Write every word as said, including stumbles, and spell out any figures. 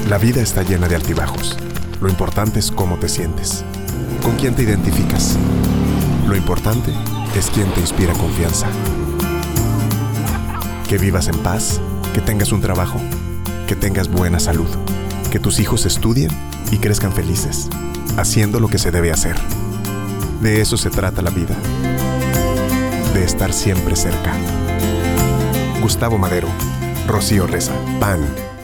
La vida está llena de altibajos. Lo importante es cómo te sientes. ¿Con quién te identificas? Lo importante es quién te inspira confianza. Que vivas en paz, que tengas un trabajo, que tengas buena salud, que tus hijos estudien y crezcan felices, haciendo lo que se debe hacer. De eso se trata la vida. De estar siempre cerca. Gustavo Madero, Rocío Reza, P A N.